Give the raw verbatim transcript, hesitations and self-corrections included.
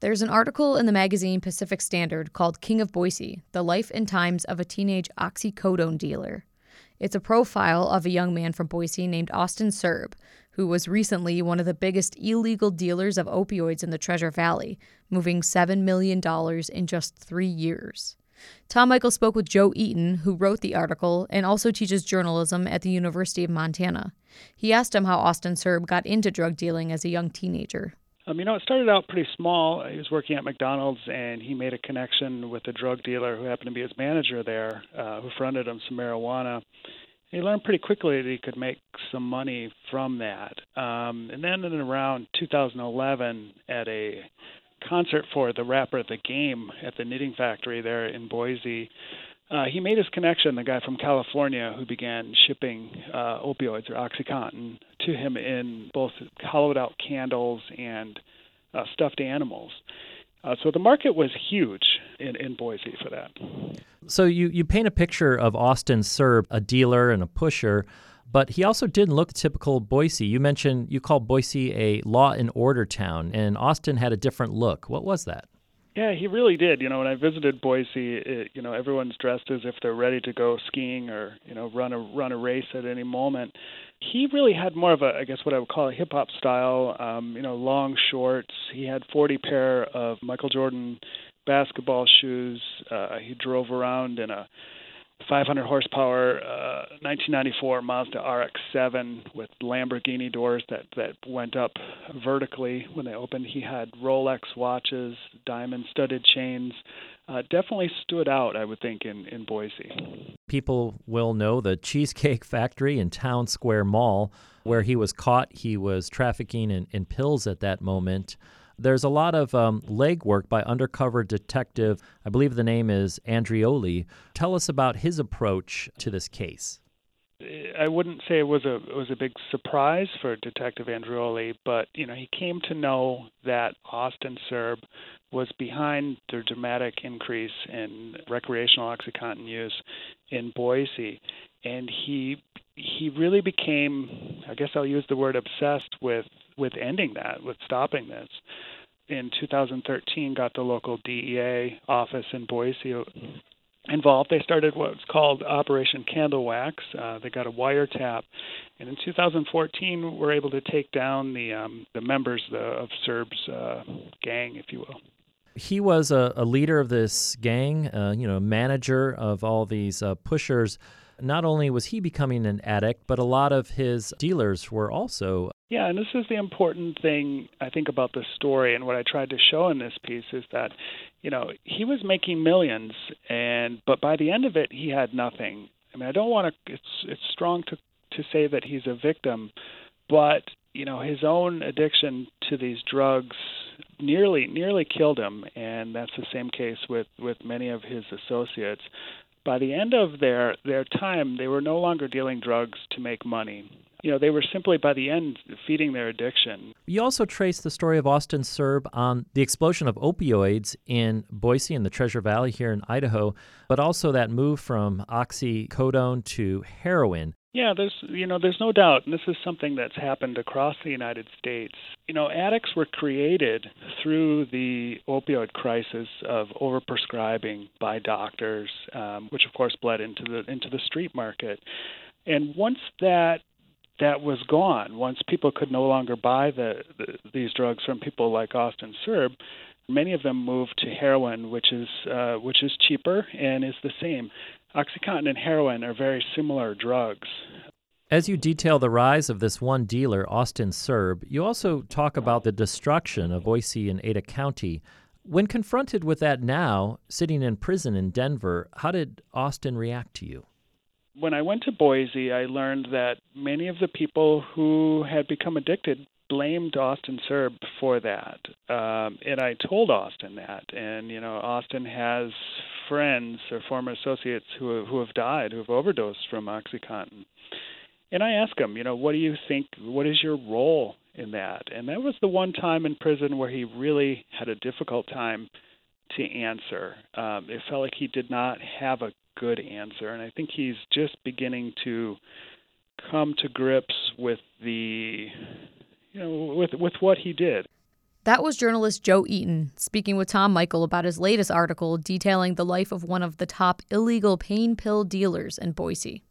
There's an article in the magazine Pacific Standard called King of Boise, The Life and Times of a Teenage Oxycodone Dealer. It's a profile of a young man from Boise named Austin Serb, who was recently one of the biggest illegal dealers of opioids in the Treasure Valley, moving seven million dollars in just three years. Tom Michael spoke with Joe Eaton, who wrote the article and also teaches journalism at the University of Montana. He asked him how Austin Serb got into drug dealing as a young teenager. Um, you know, it started out pretty small. He was working at McDonald's, and he made a connection with a drug dealer who happened to be his manager there, uh, who fronted him some marijuana. He learned pretty quickly that he could make some money from that. Um, and then in around two thousand eleven, at a concert for the rapper The Game at the Knitting Factory there in Boise, uh, he made his connection, the guy from California who began shipping uh, opioids or OxyContin to him in both hollowed-out candles and uh, stuffed animals. Uh, so the market was huge in, in Boise for that. So you, you paint a picture of Austin Serb, a dealer and a pusher, but he also didn't look typical Boise. You mentioned you called Boise a law and order town, and Austin had a different look. What was that? Yeah, he really did. You know, when I visited Boise, it, you know, everyone's dressed as if they're ready to go skiing or, you know, run a run a race at any moment. He really had more of a, I guess, what I would call a hip hop style. Um, you know, long shorts. He had forty pair of Michael Jordan basketball shoes. Uh, he drove around in a five hundred horsepower uh, nineteen ninety-four Mazda R X seven with Lamborghini doors that, that went up vertically when they opened. He had Rolex watches, diamond studded chains. Uh, definitely stood out, I would think, in, in Boise. People will know the Cheesecake Factory in Town Square Mall, where he was caught. He was trafficking in, in pills at that moment. There's a lot of um, legwork by undercover detective, I believe the name is Andreoli. Tell us about his approach to this case. I wouldn't say it was a it was a big surprise for Detective Andreoli, but you know he came to know that Austin Serb was behind the dramatic increase in recreational OxyContin use in Boise, and he he really became, I guess I'll use the word obsessed with with ending that, with stopping this. In two thousand thirteen, got the local D E A office in Boise involved. They started what's called Operation Candle Wax. Uh, they got a wiretap, and in two thousand fourteen, were able to take down the um, the members the, of Serb's uh, gang, if you will. He was a, a leader of this gang, uh, you know, manager of all these uh, pushers. Not only was he becoming an addict, but a lot of his dealers were also. Yeah, and this is the important thing, I think, about the story, and what I tried to show in this piece is that, you know, he was making millions, and but by the end of it, he had nothing. I mean, I don't want to. It's it's strong to to say that he's a victim, but you know, his own addiction to these drugs nearly nearly killed him, and that's the same case with with many of his associates. By the end of their, their time, they were no longer dealing drugs to make money. You know, they were simply, by the end, feeding their addiction. You also trace the story of Austin Serb on the explosion of opioids in Boise and the Treasure Valley here in Idaho, but also that move from oxycodone to heroin. Yeah, there's you know there's no doubt, and this is something that's happened across the United States. You know, addicts were created through the opioid crisis of overprescribing by doctors, um, which of course bled into the into the street market. And once that that was gone, once people could no longer buy the, the these drugs from people like Austin Serb, many of them moved to heroin, which is uh, which is cheaper and is the same. OxyContin and heroin are very similar drugs. As you detail the rise of this one dealer, Austin Serb, you also talk about the destruction of Boise and Ada County. When confronted with that now, sitting in prison in Denver, how did Austin react to you? When I went to Boise, I learned that many of the people who had become addicted blamed Austin Serb for that. Um, and I told Austin that. And, you know, Austin has friends or former associates who, who have died, who have overdosed from OxyContin. And I asked him, you know, what do you think, what is your role in that? And that was the one time in prison where he really had a difficult time to answer. Um, it felt like he did not have a good answer. And I think he's just beginning to come to grips with the, you know, with with what he did. That was journalist Joe Eaton speaking with Tom Michael about his latest article detailing the life of one of the top illegal pain pill dealers in Boise.